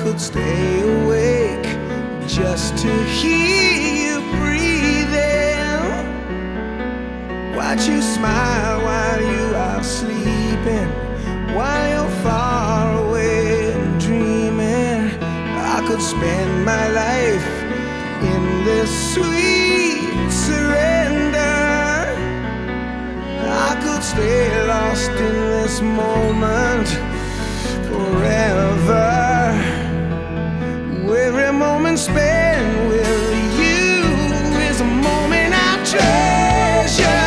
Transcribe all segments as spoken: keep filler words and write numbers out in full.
could stay awake just to hear you breathing. Watch you smile while you are sleeping, while you're far away and dreaming. I could spend my life in this sweet surrender. I could stay lost in this moment forever. Every moment spent with you is a moment I treasure.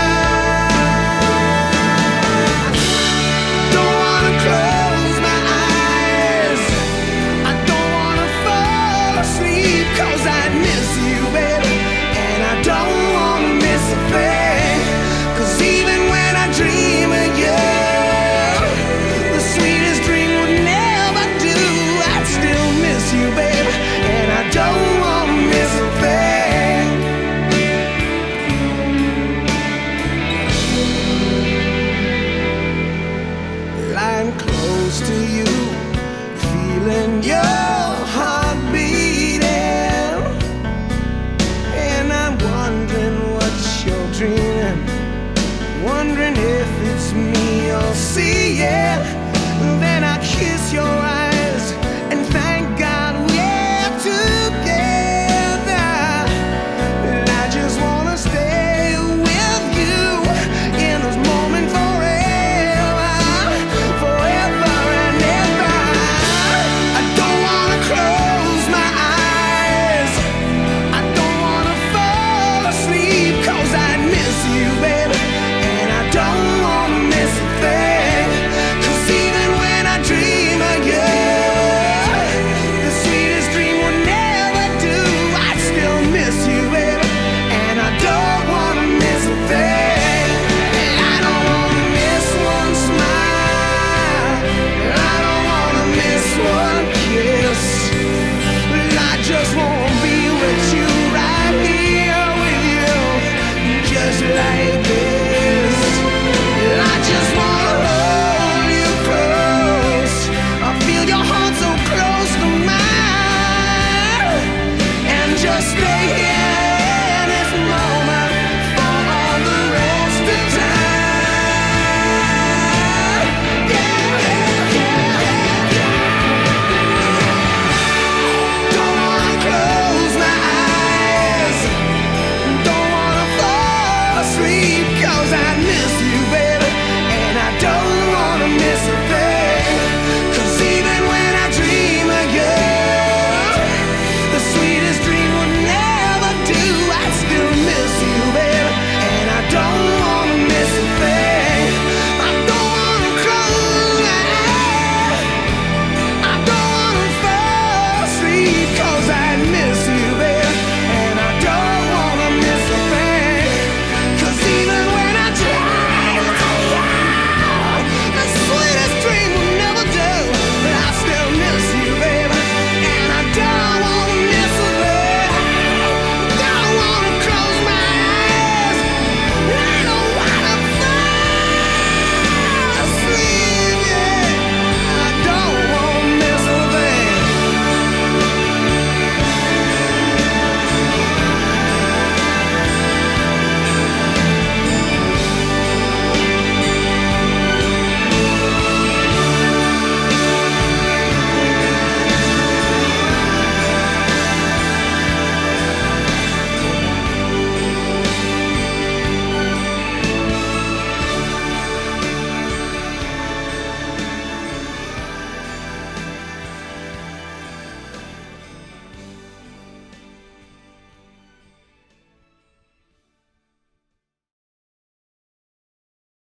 Don't wanna close my eyes, I don't wanna fall asleep, 'cause I miss you, baby, and I don't wanna miss a thing. 'Cause even when I dream of you, the sweetest dream would never do. I'd still miss you, baby, and I don't wanna miss a thing. Lying close to you, feeling your